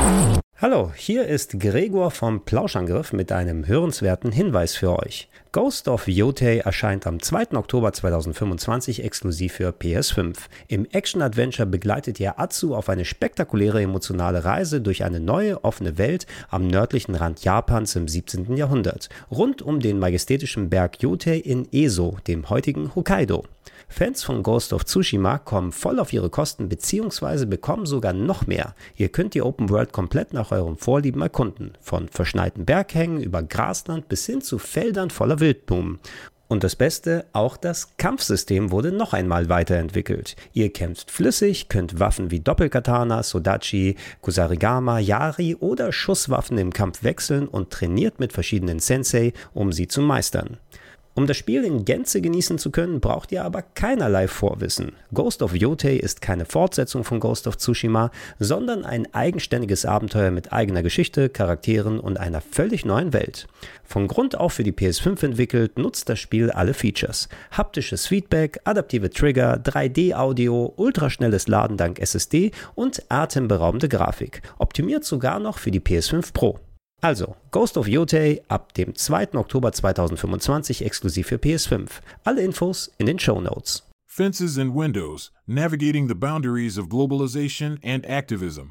Hallo, hier ist Gregor vom Plauschangriff mit einem hörenswerten Hinweis für euch. Ghost of Yotei erscheint am 2. Oktober 2025 exklusiv für PS5. Im Action-Adventure begleitet ihr Atsu auf eine spektakuläre emotionale Reise durch eine neue, offene Welt am nördlichen Rand Japans im 17. Jahrhundert, rund um den majestätischen Berg Yotei in Eso, dem heutigen Hokkaido. Fans von Ghost of Tsushima kommen voll auf ihre Kosten bzw. bekommen sogar noch mehr. Ihr könnt die Open World komplett nach eurem Vorlieben erkunden, von verschneiten Berghängen über Grasland bis hin zu Feldern voller Wildblumen. Und das Beste, auch das Kampfsystem wurde noch einmal weiterentwickelt. Ihr kämpft flüssig, könnt Waffen wie Doppelkatana, Sodachi, Kusarigama, Yari oder Schusswaffen im Kampf wechseln und trainiert mit verschiedenen Sensei, um sie zu meistern. Um das Spiel in Gänze genießen zu können, braucht ihr aber keinerlei Vorwissen. Ghost of Yotei ist keine Fortsetzung von Ghost of Tsushima, sondern ein eigenständiges Abenteuer mit eigener Geschichte, Charakteren und einer völlig neuen Welt. Von Grund auf für die PS5 entwickelt, nutzt das Spiel alle Features. Haptisches Feedback, adaptive Trigger, 3D-Audio, ultraschnelles Laden dank SSD und atemberaubende Grafik. Optimiert sogar noch für die PS5 Pro. Also, Ghost of Yotei ab dem 2. Oktober 2025 exklusiv für PS5. Alle Infos in den Shownotes. Fences and Windows, Navigating the Boundaries of Globalization and Activism.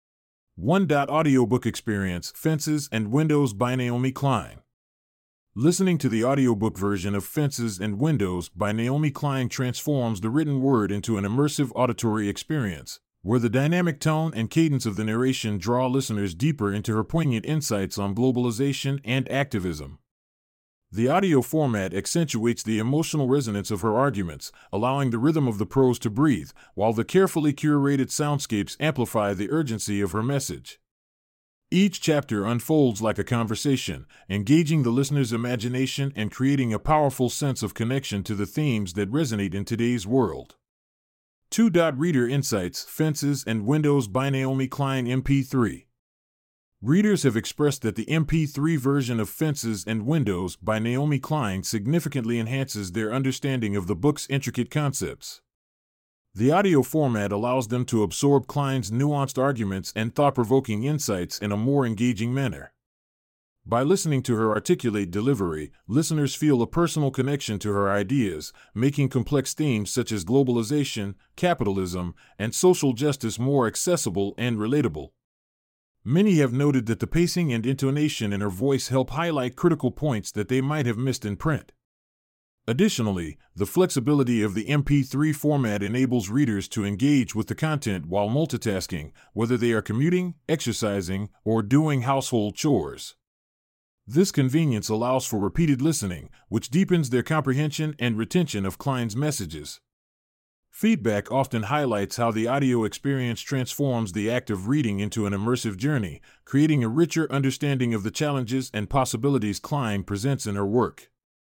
Audiobook Experience, Fences and Windows by Naomi Klein. Listening to the audiobook version of Fences and Windows by Naomi Klein transforms the written word into an immersive auditory experience, where the dynamic tone and cadence of the narration draw listeners deeper into her poignant insights on globalization and activism. The audio format accentuates the emotional resonance of her arguments, allowing the rhythm of the prose to breathe, while the carefully curated soundscapes amplify the urgency of her message. Each chapter unfolds like a conversation, engaging the listener's imagination and creating a powerful sense of connection to the themes that resonate in today's world. Reader Insights, Fences and Windows by Naomi Klein MP3. Readers have expressed that the MP3 version of Fences and Windows by Naomi Klein significantly enhances their understanding of the book's intricate concepts. The audio format allows them to absorb Klein's nuanced arguments and thought-provoking insights in a more engaging manner. By listening to her articulate delivery, listeners feel a personal connection to her ideas, making complex themes such as globalization, capitalism, and social justice more accessible and relatable. Many have noted that the pacing and intonation in her voice help highlight critical points that they might have missed in print. Additionally, the flexibility of the MP3 format enables readers to engage with the content while multitasking, whether they are commuting, exercising, or doing household chores. This convenience allows for repeated listening, which deepens their comprehension and retention of Klein's messages. Feedback often highlights how the audio experience transforms the act of reading into an immersive journey, creating a richer understanding of the challenges and possibilities Klein presents in her work.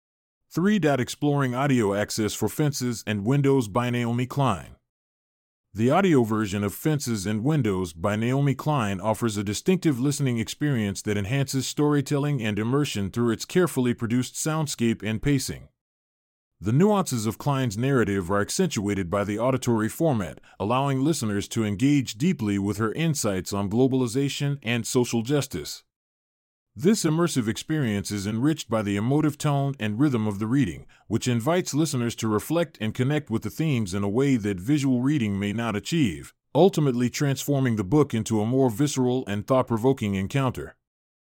Exploring audio access for Fences and Windows by Naomi Klein. The audio version of Fences and Windows by Naomi Klein offers a distinctive listening experience that enhances storytelling and immersion through its carefully produced soundscape and pacing. The nuances of Klein's narrative are accentuated by the auditory format, allowing listeners to engage deeply with her insights on globalization and social justice. This immersive experience is enriched by the emotive tone and rhythm of the reading, which invites listeners to reflect and connect with the themes in a way that visual reading may not achieve, ultimately transforming the book into a more visceral and thought-provoking encounter.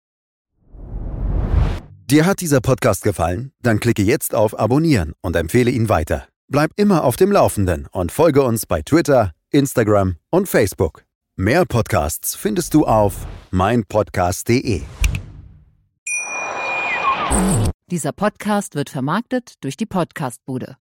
Dir hat dieser Podcast gefallen? Dann klicke jetzt auf Abonnieren und empfehle ihn weiter. Bleib immer auf dem Laufenden und folge uns bei Twitter, Instagram und Facebook. Mehr Podcasts findest du auf meinpodcast.de. Dieser Podcast wird vermarktet durch die Podcastbude.